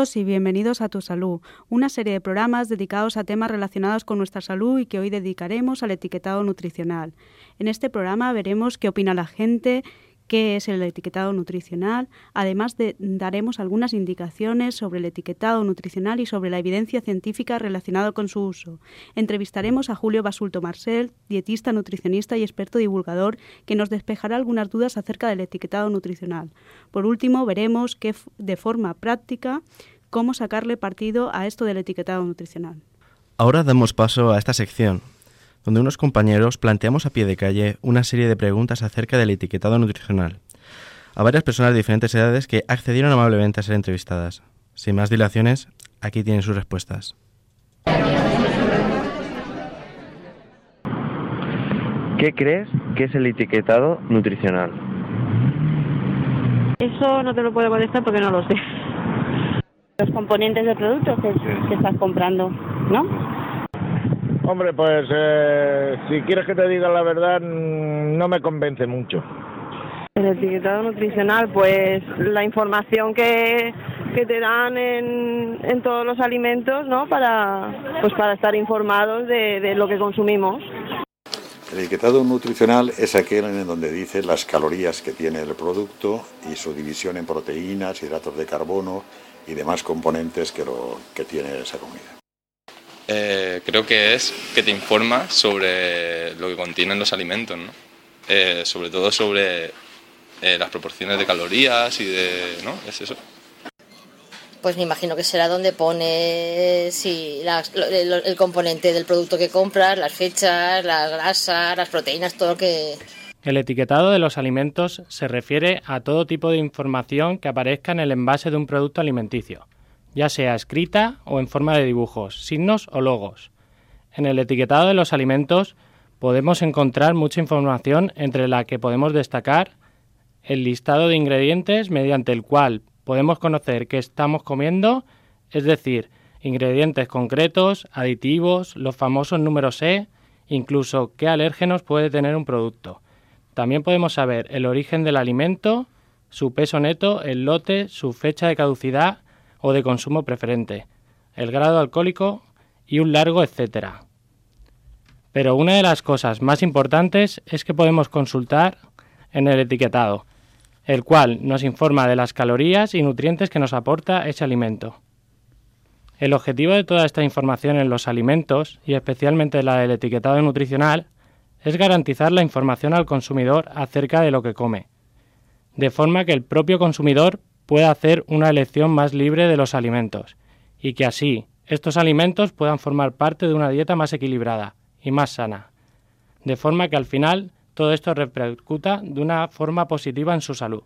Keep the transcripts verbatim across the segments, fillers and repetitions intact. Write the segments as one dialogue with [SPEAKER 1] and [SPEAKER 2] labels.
[SPEAKER 1] todos y bienvenidos a Tu Salud, una serie de programas dedicados a temas relacionados con nuestra salud y que hoy dedicaremos al etiquetado nutricional. En este programa veremos qué opina la gente, qué es el etiquetado nutricional. Además de, daremos algunas indicaciones sobre el etiquetado nutricional y sobre la evidencia científica relacionada con su uso. Entrevistaremos a Julio Basulto Marcel, dietista, nutricionista y experto divulgador, que nos despejará algunas dudas acerca del etiquetado nutricional. Por último, veremos que, de forma práctica cómo sacarle partido a esto del etiquetado nutricional.
[SPEAKER 2] Ahora damos paso a esta sección, donde unos compañeros planteamos a pie de calle una serie de preguntas acerca del etiquetado nutricional a varias personas de diferentes edades que accedieron amablemente a ser entrevistadas. Sin más dilaciones, aquí tienen sus respuestas.
[SPEAKER 3] ¿Qué crees que es el etiquetado nutricional?
[SPEAKER 4] Eso no te lo puedo contestar porque no lo sé. Los componentes del producto que, que estás comprando, ¿no?
[SPEAKER 5] Hombre, pues eh, si quieres que te diga la verdad, no me convence mucho.
[SPEAKER 4] El etiquetado nutricional, pues la información que, que te dan en, en todos los alimentos, ¿no? Para, pues para estar informados de, de lo que consumimos.
[SPEAKER 6] El etiquetado nutricional es aquel en donde dice las calorías que tiene el producto y su división en proteínas, hidratos de carbono y demás componentes que, lo, que tiene esa comida.
[SPEAKER 7] Eh, creo que es que te informa sobre lo que contienen los alimentos, ¿no? Eh, sobre todo sobre eh, las proporciones de calorías y de... ¿no? Es eso.
[SPEAKER 8] Pues me imagino que será donde pone sí, la, el, el componente del producto que compras, las fechas, las grasas, las proteínas, todo lo que...
[SPEAKER 9] El etiquetado de los alimentos se refiere a todo tipo de información que aparezca en el envase de un producto alimenticio, ya sea escrita o en forma de dibujos, signos o logos. En el etiquetado de los alimentos podemos encontrar mucha información, entre la que podemos destacar el listado de ingredientes mediante el cual podemos conocer qué estamos comiendo, es decir, ingredientes concretos, aditivos, los famosos números E, incluso qué alérgenos puede tener un producto. También podemos saber el origen del alimento, su peso neto, el lote, su fecha de caducidad o de consumo preferente, el grado alcohólico y un largo etcétera. Pero una de las cosas más importantes es que podemos consultar en el etiquetado, el cual nos informa de las calorías y nutrientes que nos aporta ese alimento. El objetivo de toda esta información en los alimentos, y especialmente la del etiquetado nutricional, es garantizar la información al consumidor acerca de lo que come, de forma que el propio consumidor pueda hacer una elección más libre de los alimentos y que así estos alimentos puedan formar parte de una dieta más equilibrada y más sana, de forma que al final todo esto repercuta de una forma positiva en su salud.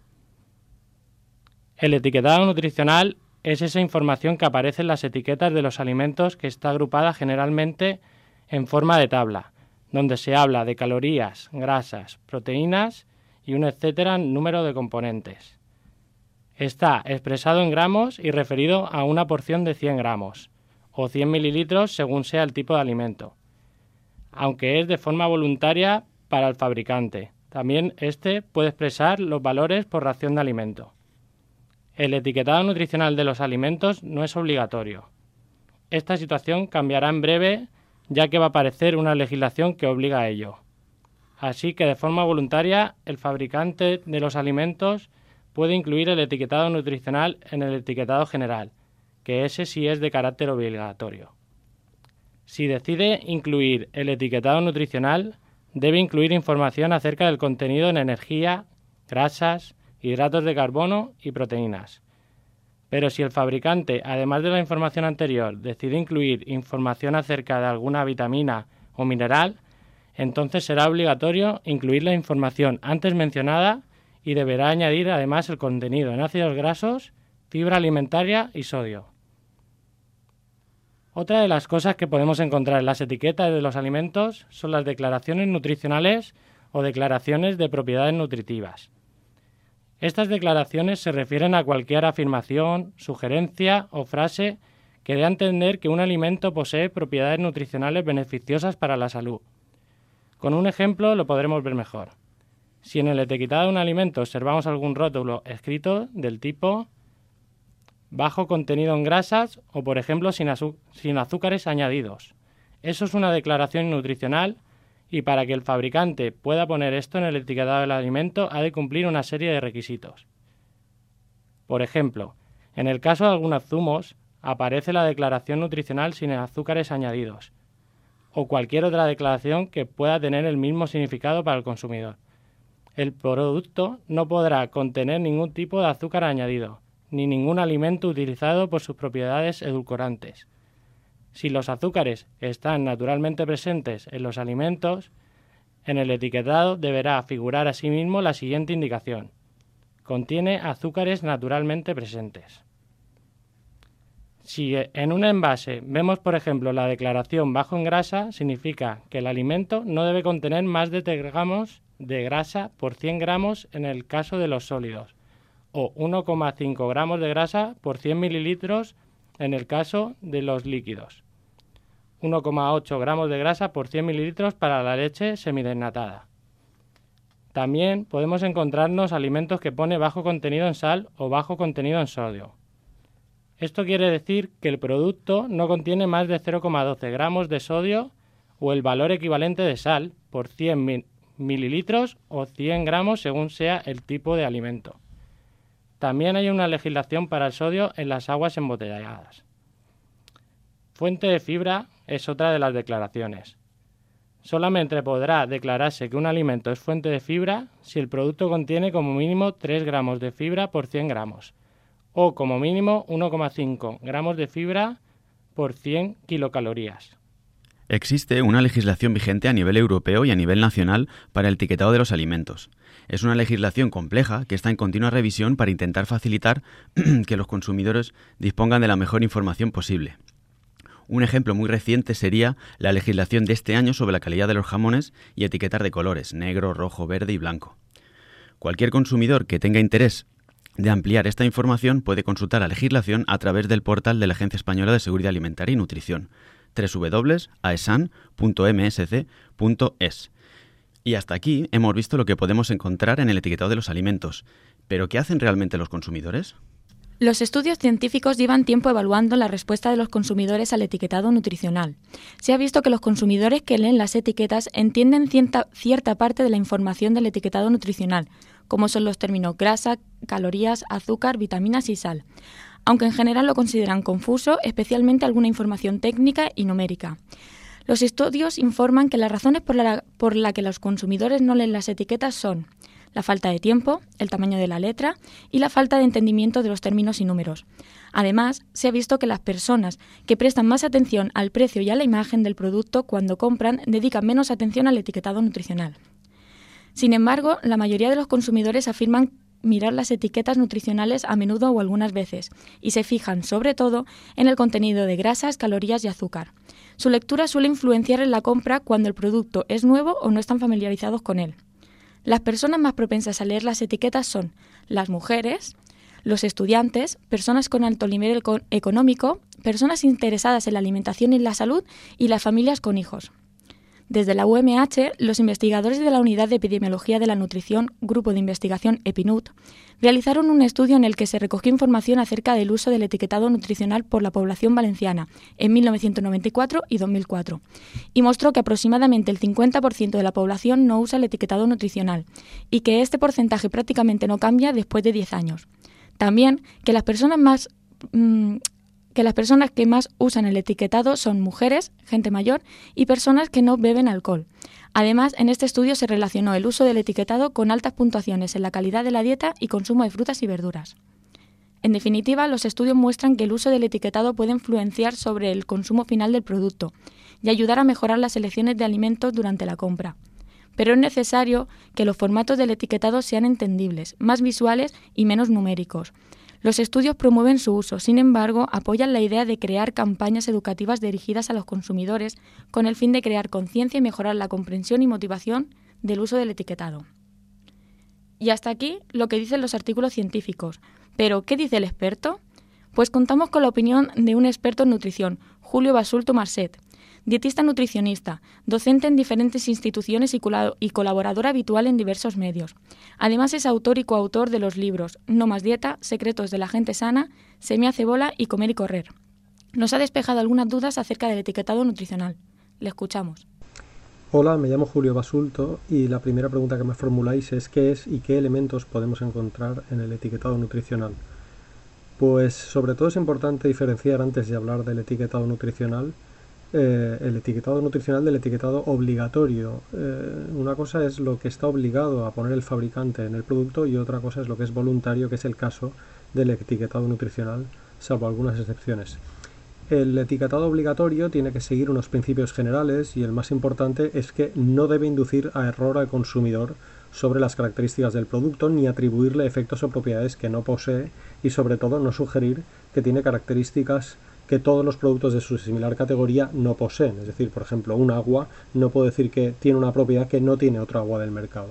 [SPEAKER 9] El etiquetado nutricional es esa información que aparece en las etiquetas de los alimentos, que está agrupada generalmente en forma de tabla, donde se habla de calorías, grasas, proteínas y un etcétera número de componentes. Está expresado en gramos y referido a una porción de cien gramos o cien mililitros según sea el tipo de alimento, aunque es de forma voluntaria para el fabricante. También este puede expresar los valores por ración de alimento. El etiquetado nutricional de los alimentos no es obligatorio. Esta situación cambiará en breve, ya que va a aparecer una legislación que obliga a ello. Así que de forma voluntaria el fabricante de los alimentos puede incluir el etiquetado nutricional en el etiquetado general, que ese sí es de carácter obligatorio. Si decide incluir el etiquetado nutricional, debe incluir información acerca del contenido en energía, grasas, hidratos de carbono y proteínas. Pero si el fabricante, además de la información anterior, decide incluir información acerca de alguna vitamina o mineral, entonces será obligatorio incluir la información antes mencionada y deberá añadir además el contenido en ácidos grasos, fibra alimentaria y sodio. Otra de las cosas que podemos encontrar en las etiquetas de los alimentos son las declaraciones nutricionales o declaraciones de propiedades nutritivas. Estas declaraciones se refieren a cualquier afirmación, sugerencia o frase que dé a entender que un alimento posee propiedades nutricionales beneficiosas para la salud. Con un ejemplo lo podremos ver mejor. Si en el etiquetado de un alimento observamos algún rótulo escrito del tipo bajo contenido en grasas o, por ejemplo, sin, azú- sin azúcares añadidos. Eso es una declaración nutricional y para que el fabricante pueda poner esto en el etiquetado del alimento ha de cumplir una serie de requisitos. Por ejemplo, en el caso de algunos zumos aparece la declaración nutricional sin azúcares añadidos o cualquier otra declaración que pueda tener el mismo significado para el consumidor. El producto no podrá contener ningún tipo de azúcar añadido, ni ningún alimento utilizado por sus propiedades edulcorantes. Si los azúcares están naturalmente presentes en los alimentos, en el etiquetado deberá figurar asimismo la siguiente indicación: contiene azúcares naturalmente presentes. Si en un envase vemos, por ejemplo, la declaración bajo en grasa, significa que el alimento no debe contener más de tres gramos de grasa por cien gramos en el caso de los sólidos, o uno coma cinco gramos de grasa por cien mililitros en el caso de los líquidos, uno coma ocho gramos de grasa por cien mililitros para la leche semidesnatada. También podemos encontrarnos alimentos que pone bajo contenido en sal o bajo contenido en sodio. Esto quiere decir que el producto no contiene más de cero coma doce gramos de sodio o el valor equivalente de sal por cien mililitros o cien gramos según sea el tipo de alimento. También hay una legislación para el sodio en las aguas embotelladas. Fuente de fibra es otra de las declaraciones. Solamente podrá declararse que un alimento es fuente de fibra si el producto contiene como mínimo tres gramos de fibra por cien gramos o como mínimo uno coma cinco gramos de fibra por cien kilocalorías.
[SPEAKER 10] Existe una legislación vigente a nivel europeo y a nivel nacional para el etiquetado de los alimentos. Es una legislación compleja que está en continua revisión para intentar facilitar que los consumidores dispongan de la mejor información posible. Un ejemplo muy reciente sería la legislación de este año sobre la calidad de los jamones y etiquetar de colores, negro, rojo, verde y blanco. Cualquier consumidor que tenga interés de ampliar esta información puede consultar la legislación a través del portal de la Agencia Española de Seguridad Alimentaria y Nutrición, doble u doble u doble u punto aesan punto m s c punto es. Y hasta aquí hemos visto lo que podemos encontrar en el etiquetado de los alimentos. ¿Pero qué hacen realmente los consumidores?
[SPEAKER 11] Los estudios científicos llevan tiempo evaluando la respuesta de los consumidores al etiquetado nutricional. Se ha visto que los consumidores que leen las etiquetas entienden cierta, cierta parte de la información del etiquetado nutricional, como son los términos grasa, calorías, azúcar, vitaminas y sal, aunque en general lo consideran confuso, especialmente alguna información técnica y numérica. Los estudios informan que las razones por la, por la que los consumidores no leen las etiquetas son la falta de tiempo, el tamaño de la letra y la falta de entendimiento de los términos y números. Además, se ha visto que las personas que prestan más atención al precio y a la imagen del producto cuando compran dedican menos atención al etiquetado nutricional. Sin embargo, la mayoría de los consumidores afirman mirar las etiquetas nutricionales a menudo o algunas veces y se fijan, sobre todo, en el contenido de grasas, calorías y azúcar. Su lectura suele influenciar en la compra cuando el producto es nuevo o no están familiarizados con él. Las personas más propensas a leer las etiquetas son las mujeres, los estudiantes, personas con alto nivel económico, personas interesadas en la alimentación y la salud y las familias con hijos. Desde la U M H, los investigadores de la Unidad de Epidemiología de la Nutrición, Grupo de Investigación EPINUT, realizaron un estudio en el que se recogió información acerca del uso del etiquetado nutricional por la población valenciana en mil novecientos noventa y cuatro y dos mil cuatro y mostró que aproximadamente el cincuenta por ciento de la población no usa el etiquetado nutricional y que este porcentaje prácticamente no cambia después de diez años. También que las personas más... Mmm, que las personas que más usan el etiquetado son mujeres, gente mayor y personas que no beben alcohol. Además, en este estudio se relacionó el uso del etiquetado con altas puntuaciones en la calidad de la dieta y consumo de frutas y verduras. En definitiva, los estudios muestran que el uso del etiquetado puede influenciar sobre el consumo final del producto y ayudar a mejorar las elecciones de alimentos durante la compra. Pero es necesario que los formatos del etiquetado sean entendibles, más visuales y menos numéricos. Los estudios promueven su uso, sin embargo, apoyan la idea de crear campañas educativas dirigidas a los consumidores con el fin de crear conciencia y mejorar la comprensión y motivación del uso del etiquetado. Y hasta aquí lo que dicen los artículos científicos. ¿Pero qué dice el experto? Pues contamos con la opinión de un experto en nutrición, Julio Basulto Marcet. dietista nutricionista, docente en diferentes instituciones y, col- y colaborador habitual en diversos medios. Además es autor y coautor de los libros No más dieta, Secretos de la gente sana, Se me hace bola y Comer y correr. Nos ha despejado algunas dudas acerca del etiquetado nutricional. Le escuchamos.
[SPEAKER 12] Hola, me llamo Julio Basulto y la primera pregunta que me formuláis es ¿qué es y qué elementos podemos encontrar en el etiquetado nutricional? Pues sobre todo es importante diferenciar antes de hablar del etiquetado nutricional eh, el etiquetado nutricional del etiquetado obligatorio. Eh, una cosa es lo que está obligado a poner el fabricante en el producto y otra cosa es lo que es voluntario, que es el caso del etiquetado nutricional, salvo algunas excepciones. El etiquetado obligatorio tiene que seguir unos principios generales y el más importante es que no debe inducir a error al consumidor sobre las características del producto ni atribuirle efectos o propiedades que no posee y sobre todo no sugerir que tiene características que todos los productos de su similar categoría no poseen. Es decir, por ejemplo, un agua no puede decir que tiene una propiedad que no tiene otra agua del mercado.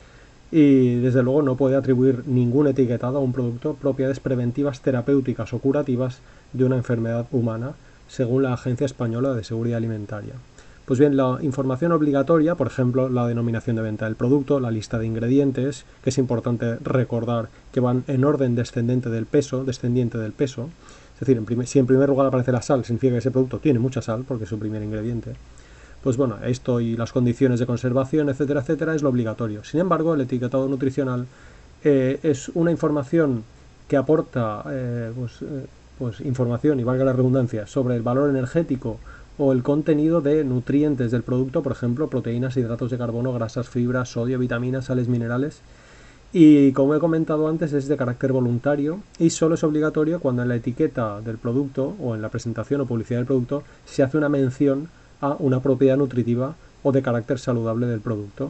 [SPEAKER 12] Y desde luego no puede atribuir ningún etiquetado a un producto propiedades preventivas, terapéuticas o curativas de una enfermedad humana, según la Agencia Española de Seguridad Alimentaria. Pues bien, la información obligatoria, por ejemplo, la denominación de venta del producto, la lista de ingredientes, que es importante recordar que van en orden descendente del peso, descendiente del peso. Es decir, en primer, si en primer lugar aparece la sal, significa que ese producto tiene mucha sal, porque es su primer ingrediente. Pues bueno, esto y las condiciones de conservación, etcétera, etcétera, es lo obligatorio. Sin embargo, el etiquetado nutricional eh, es una información que aporta eh, pues, eh, pues información, y valga la redundancia, sobre el valor energético o el contenido de nutrientes del producto, por ejemplo, proteínas, hidratos de carbono, grasas, fibras, sodio, vitaminas, sales minerales. Y como he comentado antes, es de carácter voluntario y solo es obligatorio cuando en la etiqueta del producto o en la presentación o publicidad del producto se hace una mención a una propiedad nutritiva o de carácter saludable del producto.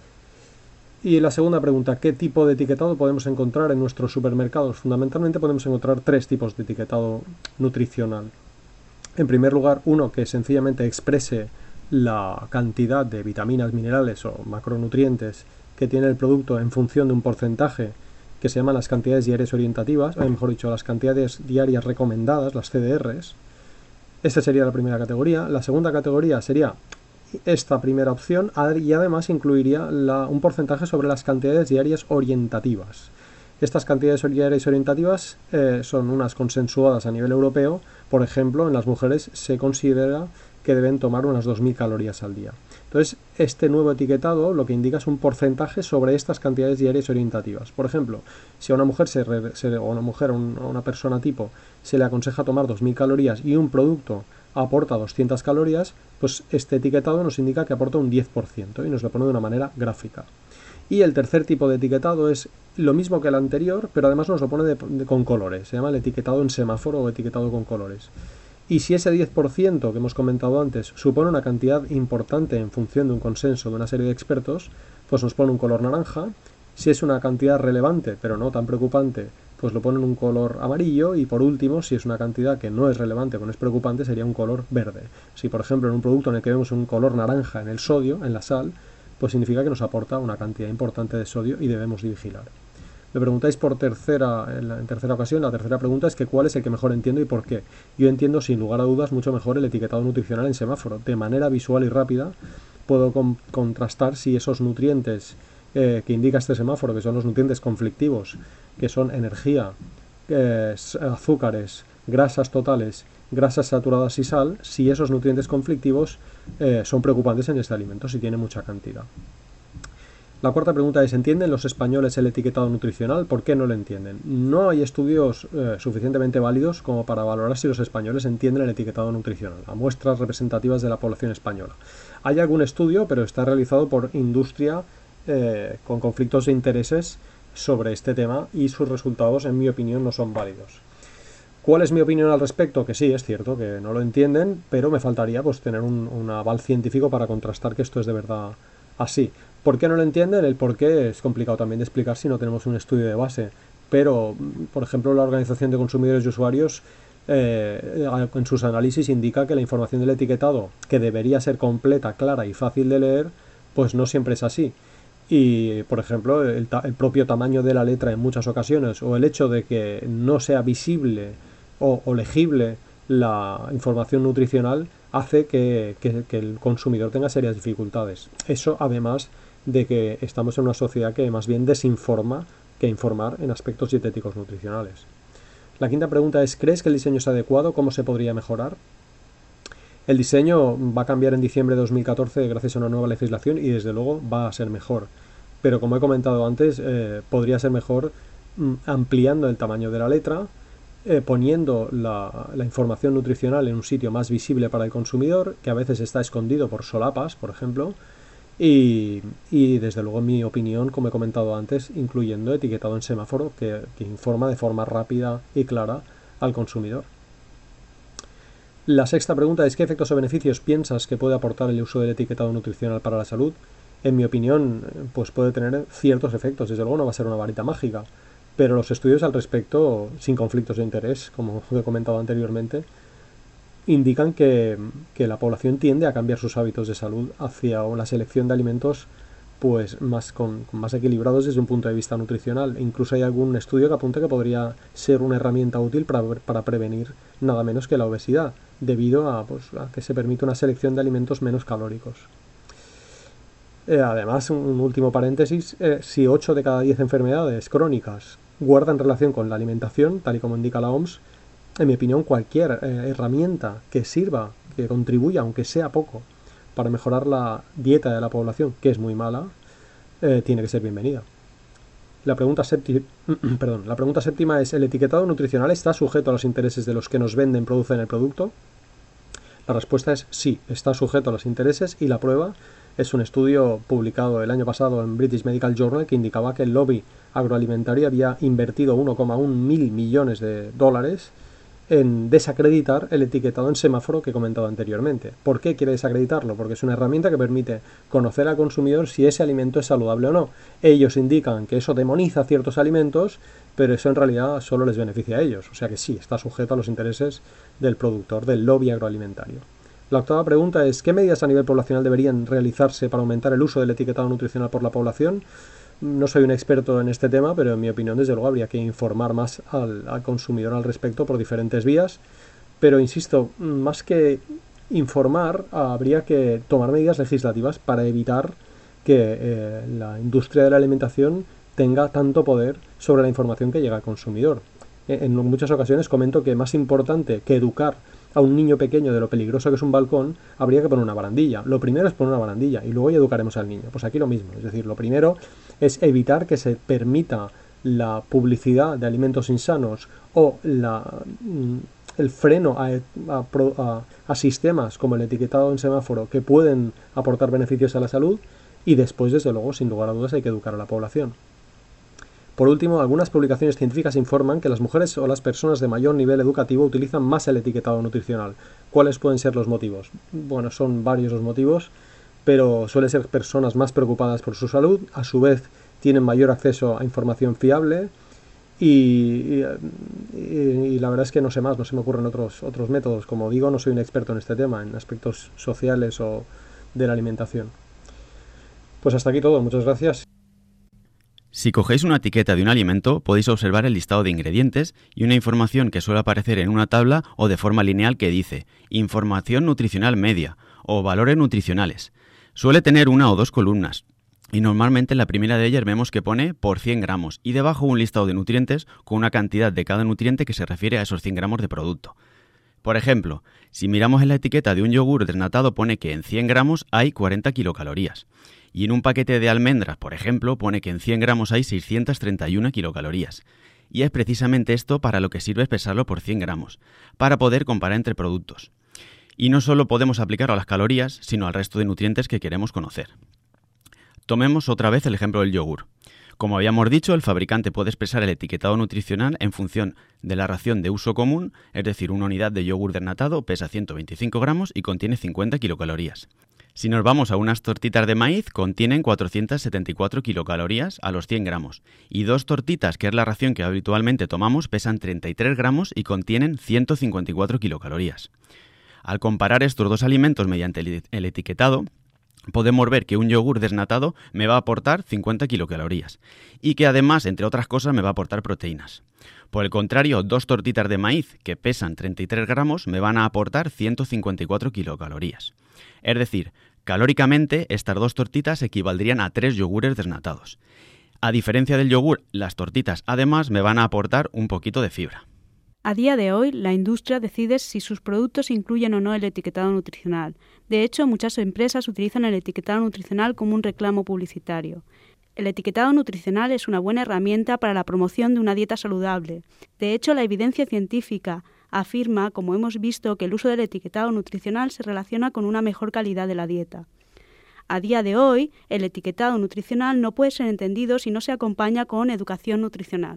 [SPEAKER 12] Y la segunda pregunta, ¿qué tipo de etiquetado podemos encontrar en nuestros supermercados? Fundamentalmente podemos encontrar tres tipos de etiquetado nutricional. En primer lugar, uno que sencillamente exprese la cantidad de vitaminas, minerales o macronutrientes que tiene el producto en función de un porcentaje que se llaman las cantidades diarias orientativas, o mejor dicho, las cantidades diarias recomendadas, las C D Rs. Esta sería la primera categoría. La segunda categoría sería esta primera opción y además incluiría la, un porcentaje sobre las cantidades diarias orientativas. Estas cantidades diarias orientativas eh, son unas consensuadas a nivel europeo. Por ejemplo, en las mujeres se considera que deben tomar unas dos mil calorías al día. Entonces, este nuevo etiquetado lo que indica es un porcentaje sobre estas cantidades diarias orientativas. Por ejemplo, si a una mujer se, re, se o a una mujer o a una persona tipo se le aconseja tomar dos mil calorías y un producto aporta doscientas calorías, pues este etiquetado nos indica que aporta un diez por ciento y nos lo pone de una manera gráfica. Y el tercer tipo de etiquetado es lo mismo que el anterior, pero además nos lo pone de, de, con colores. Se llama el etiquetado en semáforo o etiquetado con colores. Y si ese diez por ciento que hemos comentado antes supone una cantidad importante en función de un consenso de una serie de expertos, pues nos pone un color naranja. Si es una cantidad relevante, pero no tan preocupante, pues lo pone en un color amarillo. Y por último, si es una cantidad que no es relevante o no es preocupante, sería un color verde. Si por ejemplo en un producto en el que vemos un color naranja en el sodio, en la sal, pues significa que nos aporta una cantidad importante de sodio y debemos de vigilar. Me preguntáis por tercera, en, la, en tercera ocasión, la tercera pregunta es que cuál es el que mejor entiendo y por qué. Yo entiendo sin lugar a dudas mucho mejor el etiquetado nutricional en semáforo. De manera visual y rápida puedo con, contrastar si esos nutrientes eh, que indica este semáforo, que son los nutrientes conflictivos, que son energía, eh, azúcares, grasas totales, grasas saturadas y sal, si esos nutrientes conflictivos eh, son preocupantes en este alimento, si tiene mucha cantidad. La cuarta pregunta es, ¿entienden los españoles el etiquetado nutricional? ¿Por qué no lo entienden? No hay estudios eh, suficientemente válidos como para valorar si los españoles entienden el etiquetado nutricional, a muestras representativas de la población española. Hay algún estudio, pero está realizado por industria eh, con conflictos de intereses sobre este tema y sus resultados, en mi opinión, no son válidos. ¿Cuál es mi opinión al respecto? Que sí, es cierto que no lo entienden, pero me faltaría pues tener un, un aval científico para contrastar que esto es de verdad así. ¿Por qué no lo entienden? El por qué es complicado también de explicar si no tenemos un estudio de base. Pero, por ejemplo, la Organización de Consumidores y Usuarios eh, en sus análisis indica que la información del etiquetado, que debería ser completa, clara y fácil de leer, pues no siempre es así. Y, por ejemplo, el, el propio tamaño de la letra en muchas ocasiones o el hecho de que no sea visible o, o legible la información nutricional hace que, que, que el consumidor tenga serias dificultades. Eso además de que estamos en una sociedad que más bien desinforma que informar en aspectos dietéticos nutricionales. La quinta pregunta es, ¿crees que el diseño es adecuado? ¿Cómo se podría mejorar? El diseño va a cambiar en diciembre de dos mil catorce gracias a una nueva legislación y desde luego va a ser mejor. Pero como he comentado antes, eh, podría ser mejor mm, ampliando el tamaño de la letra, eh, poniendo la, la información nutricional en un sitio más visible para el consumidor, que a veces está escondido por solapas, por ejemplo, y, y desde luego en mi opinión, como he comentado antes, incluyendo etiquetado en semáforo que, que informa de forma rápida y clara al consumidor. La sexta pregunta es, ¿qué efectos o beneficios piensas que puede aportar el uso del etiquetado nutricional para la salud? En mi opinión, pues puede tener ciertos efectos. Desde luego no va a ser una varita mágica, pero los estudios al respecto, sin conflictos de interés, como he comentado anteriormente, indican que, que la población tiende a cambiar sus hábitos de salud hacia una selección de alimentos pues más con, con más equilibrados desde un punto de vista nutricional. E incluso hay algún estudio que apunta que podría ser una herramienta útil para, para prevenir nada menos que la obesidad, debido a, pues, a que se permite una selección de alimentos menos calóricos. Eh, además, un, un último paréntesis, eh, si ocho de cada diez enfermedades crónicas guardan relación con la alimentación, tal y como indica la O M S, en mi opinión, cualquier eh, herramienta que sirva, que contribuya, aunque sea poco, para mejorar la dieta de la población, que es muy mala, eh, tiene que ser bienvenida. La pregunta, sépti- Perdón, la pregunta séptima es, ¿el etiquetado nutricional está sujeto a los intereses de los que nos venden, producen el producto? La respuesta es sí, está sujeto a los intereses y la prueba es un estudio publicado el año pasado en British Medical Journal que indicaba que el lobby agroalimentario había invertido uno coma uno mil millones de dólares en desacreditar el etiquetado en semáforo que he comentado anteriormente. ¿Por qué quiere desacreditarlo? Porque es una herramienta que permite conocer al consumidor si ese alimento es saludable o no. Ellos indican que eso demoniza ciertos alimentos, pero eso en realidad solo les beneficia a ellos. O sea que sí, está sujeto a los intereses del productor, del lobby agroalimentario. La octava pregunta es, ¿qué medidas a nivel poblacional deberían realizarse para aumentar el uso del etiquetado nutricional por la población? No soy un experto en este tema, pero en mi opinión, desde luego, habría que informar más al, al consumidor al respecto por diferentes vías. Pero, insisto, más que informar, habría que tomar medidas legislativas para evitar que eh, la industria de la alimentación tenga tanto poder sobre la información que llega al consumidor. En muchas ocasiones comento que más importante que educar a un niño pequeño de lo peligroso que es un balcón, habría que poner una barandilla. Lo primero es poner una barandilla y luego ya educaremos al niño. Pues aquí lo mismo, es decir, lo primero es evitar que se permita la publicidad de alimentos insanos o la, el freno a, a, a, a sistemas como el etiquetado en semáforo que pueden aportar beneficios a la salud y después, desde luego, sin lugar a dudas, hay que educar a la población. Por último, algunas publicaciones científicas informan que las mujeres o las personas de mayor nivel educativo utilizan más el etiquetado nutricional. ¿Cuáles pueden ser los motivos? Bueno, son varios los motivos, pero suelen ser personas más preocupadas por su salud, a su vez tienen mayor acceso a información fiable y, y, y la verdad es que no sé más, no se me ocurren otros, otros métodos. Como digo, no soy un experto en este tema, en aspectos sociales o de la alimentación. Pues hasta aquí todo, muchas gracias.
[SPEAKER 10] Si cogéis una etiqueta de un alimento, podéis observar el listado de ingredientes y una información que suele aparecer en una tabla o de forma lineal que dice Información nutricional media o valores nutricionales. Suele tener una o dos columnas y normalmente en la primera de ellas vemos que pone por cien gramos y debajo un listado de nutrientes con una cantidad de cada nutriente que se refiere a esos cien gramos de producto. Por ejemplo, si miramos en la etiqueta de un yogur desnatado pone que en cien gramos hay cuarenta kilocalorías. Y en un paquete de almendras, por ejemplo, pone que en cien gramos hay seiscientas treinta y una kilocalorías. Y es precisamente esto para lo que sirve pesarlo por cien gramos, para poder comparar entre productos. Y no solo podemos aplicarlo a las calorías, sino al resto de nutrientes que queremos conocer. Tomemos otra vez el ejemplo del yogur. Como habíamos dicho, el fabricante puede expresar el etiquetado nutricional en función de la ración de uso común, es decir, una unidad de yogur desnatado pesa ciento veinticinco gramos y contiene cincuenta kilocalorías. Si nos vamos a unas tortitas de maíz, contienen cuatrocientas setenta y cuatro kilocalorías a los cien gramos. Y dos tortitas, que es la ración que habitualmente tomamos, pesan treinta y tres gramos y contienen ciento cincuenta y cuatro kilocalorías. Al comparar estos dos alimentos mediante el etiquetado, podemos ver que un yogur desnatado me va a aportar cincuenta kilocalorías y que además, entre otras cosas, me va a aportar proteínas. Por el contrario, dos tortitas de maíz que pesan treinta y tres gramos me van a aportar ciento cincuenta y cuatro kilocalorías. Es decir, calóricamente estas dos tortitas equivaldrían a tres yogures desnatados. A diferencia del yogur, las tortitas además me van a aportar un poquito de fibra.
[SPEAKER 1] A día de hoy, la industria decide si sus productos incluyen o no el etiquetado nutricional. De hecho, muchas empresas utilizan el etiquetado nutricional como un reclamo publicitario. El etiquetado nutricional es una buena herramienta para la promoción de una dieta saludable. De hecho, la evidencia científica afirma, como hemos visto, que el uso del etiquetado nutricional se relaciona con una mejor calidad de la dieta. A día de hoy, el etiquetado nutricional no puede ser entendido si no se acompaña con educación nutricional.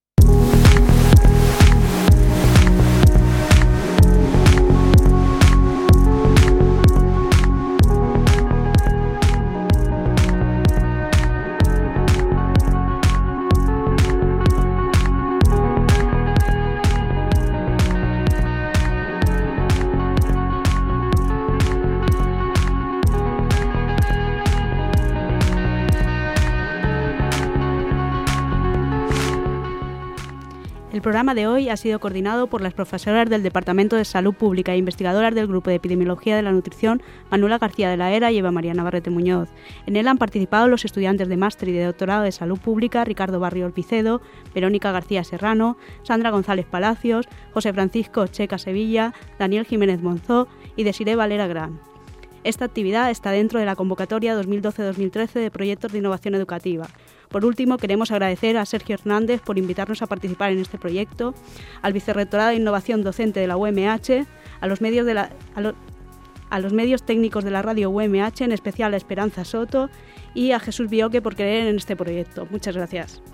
[SPEAKER 1] El programa de hoy ha sido coordinado por las profesoras del Departamento de Salud Pública e investigadoras del Grupo de Epidemiología de la Nutrición, Manuela García de la Hera y Eva María Navarrete Muñoz. En él han participado los estudiantes de máster y de doctorado de Salud Pública, Ricardo Barrios Vicedo, Verónica García Serrano, Sandra González Palacios, José Francisco Checa Sevilla, Daniel Jiménez Monzó y Desiré Valera Gran. Esta actividad está dentro de la convocatoria dos mil doce dos mil trece de proyectos de innovación educativa. Por último, queremos agradecer a Sergio Hernández por invitarnos a participar en este proyecto, al Vicerrectorado de Innovación Docente de la U M H, a los medios, de la, a lo, a los medios técnicos de la radio U M H, en especial a Esperanza Soto, y a Jesús Bioque por creer en este proyecto. Muchas gracias.